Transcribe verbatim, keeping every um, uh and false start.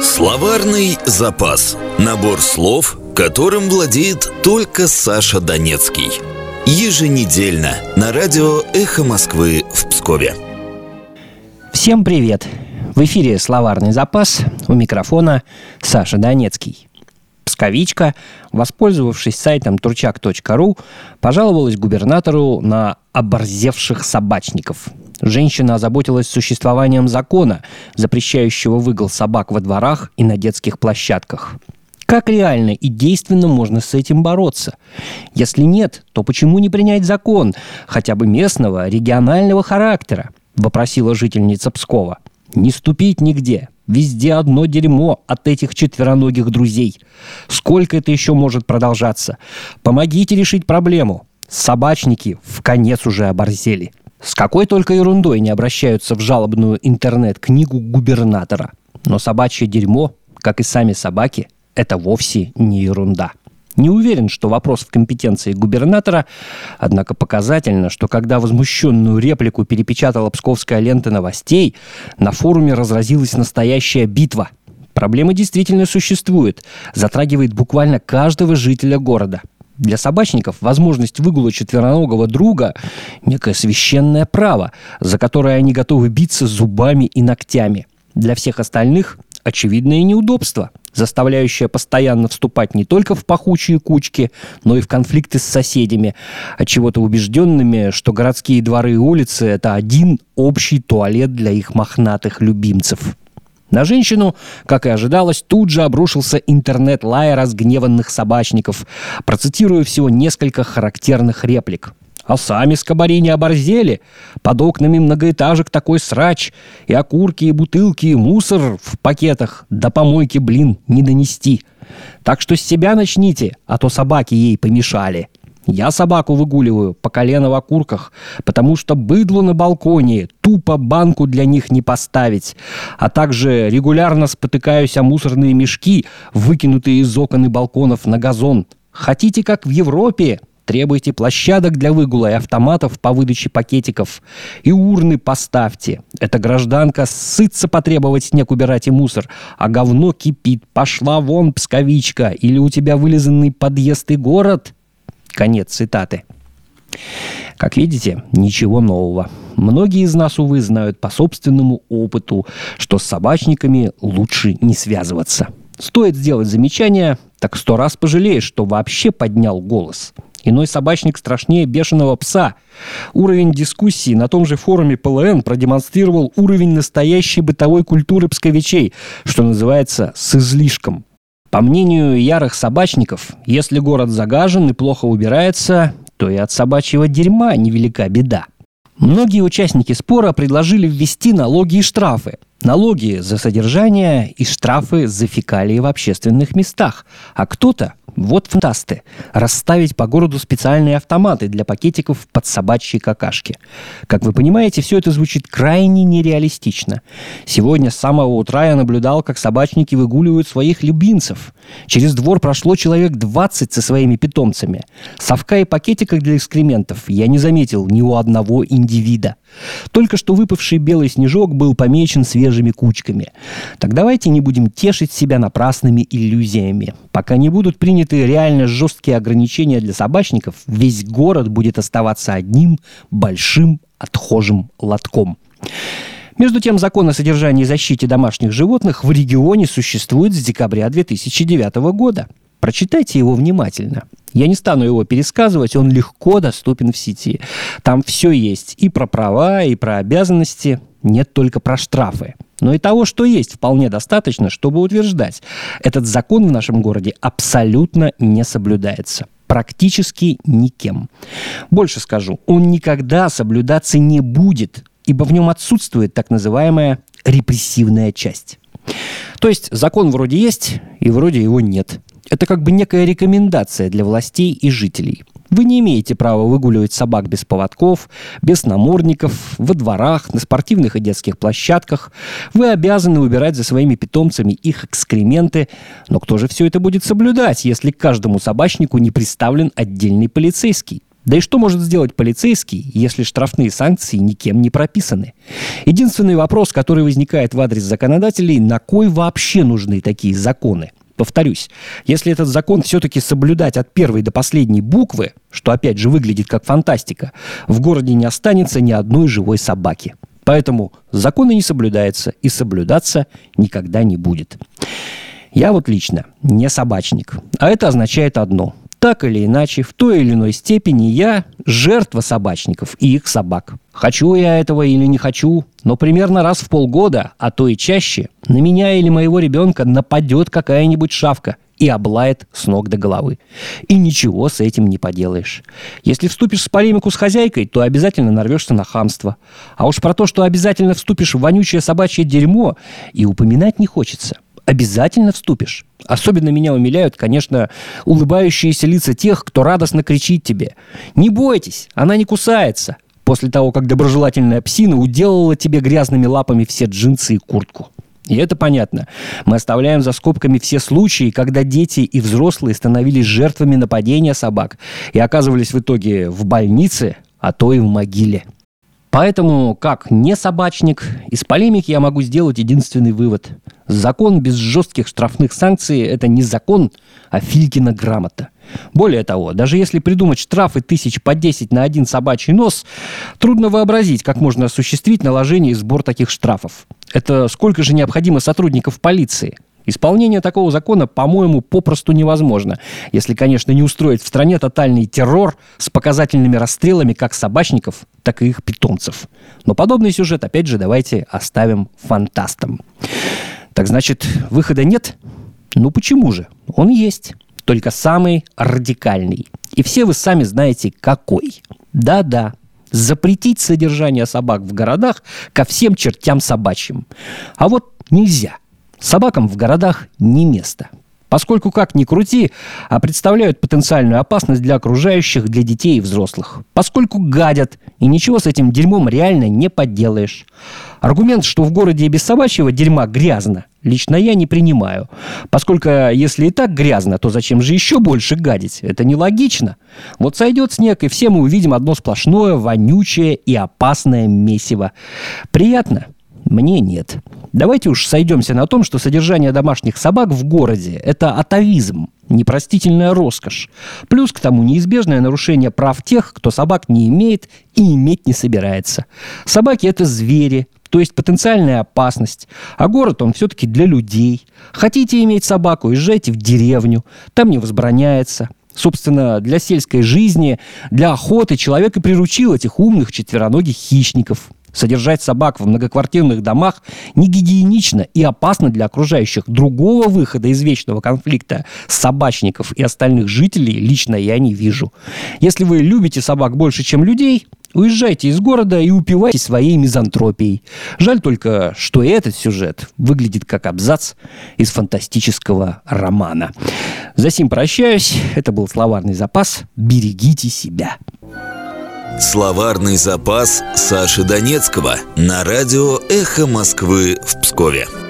Словарный запас. Набор слов, которым владеет только Саша Донецкий. Еженедельно на радио «Эхо Москвы» в Пскове. Всем привет! В эфире «Словарный запас», у микрофона Саша Донецкий. Псковичка, воспользовавшись сайтом турчак точка ру, пожаловалась губернатору на оборзевших собачников. Женщина озаботилась существованием закона, запрещающего выгул собак во дворах и на детских площадках. Как реально и действенно можно с этим бороться? Если нет, то почему не принять закон, хотя бы местного, регионального характера? Вопросила жительница Пскова. Не ступить нигде. Везде одно дерьмо от этих четвероногих друзей. Сколько это еще может продолжаться? Помогите решить проблему. Собачники вконец уже оборзели. С какой только ерундой не обращаются в жалобную интернет-книгу губернатора. Но собачье дерьмо, как и сами собаки, это вовсе не ерунда. Не уверен, что вопрос в компетенции губернатора, однако показательно, что когда возмущенную реплику перепечатала псковская лента новостей, на форуме разразилась настоящая битва. Проблема действительно существует, затрагивает буквально каждого жителя города. Для собачников возможность выгула четвероногого друга – некое священное право, за которое они готовы биться зубами и ногтями. Для всех остальных – очевидное неудобство, заставляющее постоянно вступать не только в пахучие кучки, но и в конфликты с соседями, отчего-то убежденными, что городские дворы и улицы – это один общий туалет для их мохнатых любимцев. На женщину, как и ожидалось, тут же обрушился интернет-лай разгневанных собачников. Процитирую всего несколько характерных реплик. А сами скобари не оборзели. Под окнами многоэтажек такой срач. И окурки, и бутылки, и мусор в пакетах. До помойки, блин, не донести. Так что с себя начните, а то собаки ей помешали. Я собаку выгуливаю по колено в окурках, потому что быдлу на балконе тупо банку для них не поставить. А также регулярно спотыкаюсь о мусорные мешки, выкинутые из окон и балконов на газон. Хотите, как в Европе? Требуйте площадок для выгула и автоматов по выдаче пакетиков. И урны поставьте. Эта гражданка сытся потребовать снег убирать и мусор, а говно кипит. Пошла вон, псковичка, или у тебя вылизанный подъезд и город? Конец цитаты. Как видите, ничего нового. Многие из нас, увы, знают по собственному опыту, что с собачниками лучше не связываться. Стоит сделать замечание, так сто раз пожалеешь, что вообще поднял голос. Иной собачник страшнее бешеного пса. Уровень дискуссии на том же форуме Пэ Эл Эн продемонстрировал уровень настоящей бытовой культуры псковичей, что называется, с излишком. По мнению ярых собачников, если город загажен и плохо убирается, то и от собачьего дерьма невелика беда. Многие участники спора предложили ввести налоги и штрафы. Налоги за содержание и штрафы за фекалии в общественных местах. А кто-то, вот фантасты, расставить по городу специальные автоматы для пакетиков под собачьи какашки. Как вы понимаете, все это звучит крайне нереалистично. Сегодня с самого утра я наблюдал, как собачники выгуливают своих любимцев. Через двор прошло человек двадцать со своими питомцами. Совка и пакетиков для экскрементов я не заметил ни у одного индивида. Только что выпавший белый снежок был помечен свежими кучками. Так давайте не будем тешить себя напрасными иллюзиями. Пока не будут приняты реально жесткие ограничения для собачников, весь город будет оставаться одним большим отхожим лотком. Между тем, закон о содержании и защите домашних животных в регионе существует с декабря две тысячи девятого года. Прочитайте его внимательно. Я не стану его пересказывать, он легко доступен в сети. Там все есть и про права, и про обязанности, нет только про штрафы. Но и того, что есть, вполне достаточно, чтобы утверждать, этот закон в нашем городе абсолютно не соблюдается. Практически никем. Больше скажу, он никогда соблюдаться не будет, ибо в нем отсутствует так называемая репрессивная часть. То есть закон вроде есть, и вроде его нет. Это как бы некая рекомендация для властей и жителей. Вы не имеете права выгуливать собак без поводков, без намордников, во дворах, на спортивных и детских площадках. Вы обязаны убирать за своими питомцами их экскременты. Но кто же все это будет соблюдать, если к каждому собачнику не приставлен отдельный полицейский? Да и что может сделать полицейский, если штрафные санкции никем не прописаны? Единственный вопрос, который возникает в адрес законодателей, на кой вообще нужны такие законы? Повторюсь, если этот закон все-таки соблюдать от первой до последней буквы, что опять же выглядит как фантастика, в городе не останется ни одной живой собаки. Поэтому законы не соблюдаются и соблюдаться никогда не будет. Я вот лично не собачник, а это означает одно. Так или иначе, в той или иной степени я жертва собачников и их собак. Хочу я этого или не хочу, но примерно раз в полгода, а то и чаще, на меня или моего ребенка нападет какая-нибудь шавка и облает с ног до головы. И ничего с этим не поделаешь. Если вступишь в полемику с хозяйкой, то обязательно нарвешься на хамство. А уж про то, что обязательно вступишь в вонючее собачье дерьмо, и упоминать не хочется. Обязательно вступишь. Особенно меня умиляют, конечно, улыбающиеся лица тех, кто радостно кричит тебе: «Не бойтесь, она не кусается», после того, как доброжелательная псина уделала тебе грязными лапами все джинсы и куртку. И это понятно. Мы оставляем за скобками все случаи, когда дети и взрослые становились жертвами нападения собак и оказывались в итоге в больнице, а то и в могиле. Поэтому, как не собачник, из полемики я могу сделать единственный вывод. Закон без жестких штрафных санкций – это не закон, а Филькина грамота. Более того, даже если придумать штрафы тысяч по десять на один собачий нос, трудно вообразить, как можно осуществить наложение и сбор таких штрафов. Это сколько же необходимо сотрудников полиции? Исполнение такого закона, по-моему, попросту невозможно, если, конечно, не устроить в стране тотальный террор с показательными расстрелами как собачников, так и их питомцев. Но подобный сюжет, опять же, давайте оставим фантастам. Так значит, выхода нет? Ну почему же? Он есть, только самый радикальный. И все вы сами знаете, какой. Да-да. Запретить содержание собак в городах ко всем чертям собачьим. А вот нельзя. Собакам в городах не место. Поскольку, как ни крути, а представляют потенциальную опасность для окружающих, для детей и взрослых. Поскольку гадят, и ничего с этим дерьмом реально не поделаешь. Аргумент, что в городе и без собачьего дерьма грязно, лично я не принимаю. Поскольку если и так грязно, то зачем же еще больше гадить? Это нелогично. Вот сойдет снег, и все мы увидим одно сплошное, вонючее и опасное месиво. Приятно? Мне нет. Давайте уж сойдемся на том, что содержание домашних собак в городе – это атавизм, непростительная роскошь. Плюс к тому неизбежное нарушение прав тех, кто собак не имеет и иметь не собирается. Собаки – это звери, то есть потенциальная опасность. А город, он все-таки для людей. Хотите иметь собаку – езжайте в деревню, там не возбраняется. Собственно, для сельской жизни, для охоты человек и приручил этих умных четвероногих хищников. Содержать собак в многоквартирных домах не гигиенично и опасно для окружающих. Другого выхода из вечного конфликта собачников и остальных жителей лично я не вижу. Если вы любите собак больше, чем людей, уезжайте из города и упивайтесь своей мизантропией. Жаль только, что и этот сюжет выглядит как абзац из фантастического романа. За сим прощаюсь. Это был словарный запас. Берегите себя. Словарный запас Саши Донецкого на радио «Эхо Москвы» в Пскове.